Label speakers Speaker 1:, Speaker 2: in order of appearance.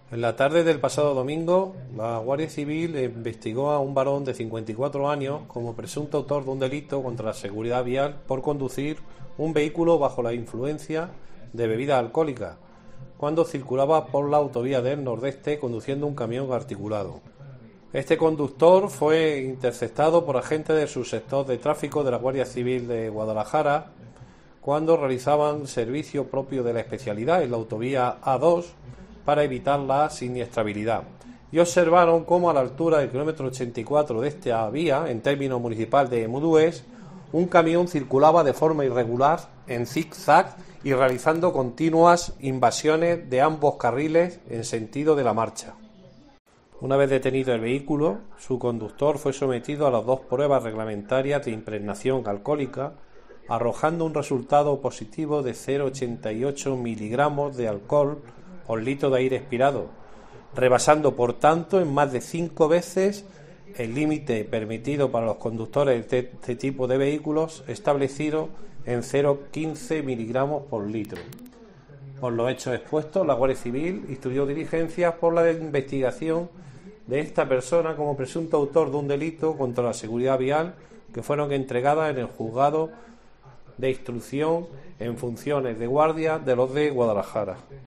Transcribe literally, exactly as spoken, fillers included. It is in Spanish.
Speaker 1: En la tarde del pasado domingo, la Guardia Civil investigó a un varón de cincuenta y cuatro años como presunto autor de un delito contra la seguridad vial por conducir un vehículo bajo la influencia de bebidas alcohólicas, cuando circulaba por la autovía del Nordeste conduciendo un camión articulado. Este conductor fue interceptado por agentes del subsector de tráfico de la Guardia Civil de Guadalajara cuando realizaban servicio propio de la especialidad en la autovía A dos para evitar la siniestrabilidad, y observaron cómo a la altura del kilómetro ochenta y cuatro de esta vía, en término municipal de Mudues, un camión circulaba de forma irregular en zig-zag y realizando continuas invasiones de ambos carriles en sentido de la marcha. Una vez detenido el vehículo, su conductor fue sometido a las dos pruebas reglamentarias de impregnación alcohólica, arrojando un resultado positivo de cero coma ochenta y ocho miligramos de alcohol por litro de aire expirado, rebasando por tanto en más de cinco veces el límite permitido para los conductores de este tipo de vehículos, establecido en cero coma quince miligramos por litro. Por los hechos expuestos, la Guardia Civil instruyó diligencias por la investigación de esta persona como presunto autor de un delito contra la seguridad vial, que fueron entregadas en el juzgado de instrucción en funciones de guardia de los de Guadalajara.